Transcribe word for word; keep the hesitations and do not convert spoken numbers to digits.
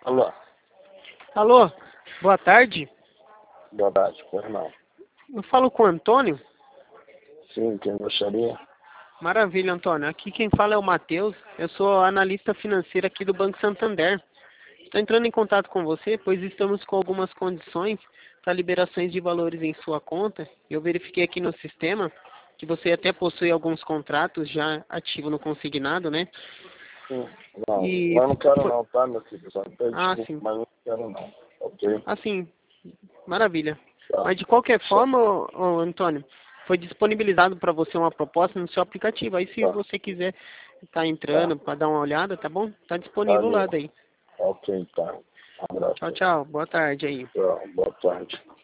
Alô, Alô, boa tarde. boa tarde, pois não. Eu falo com o Antônio. Sim, quem gostaria? Maravilha, Antônio. Aqui quem fala é o Matheus. Eu sou analista financeiro aqui do Banco Santander. Estou entrando em contato com você, pois estamos com algumas condições para liberações de valores em sua conta. Eu verifiquei aqui no sistema que você até possui alguns contratos já ativos no consignado, né? Sim, não, E mas não quero foi... não, tá, meu filho? Só até Ah, desculpa, sim. mas não quero não, ok? Assim, maravilha. Tá, Mas de qualquer só, forma, ô, ô, Antônio, foi disponibilizado para você uma proposta no seu aplicativo. Aí se tá, você quiser estar tá, entrando para dar uma olhada, tá bom? Tá disponível lá valeu, daí. ok, tá, um Tchau, abraço, tchau. Boa tarde aí. tchau, boa tarde.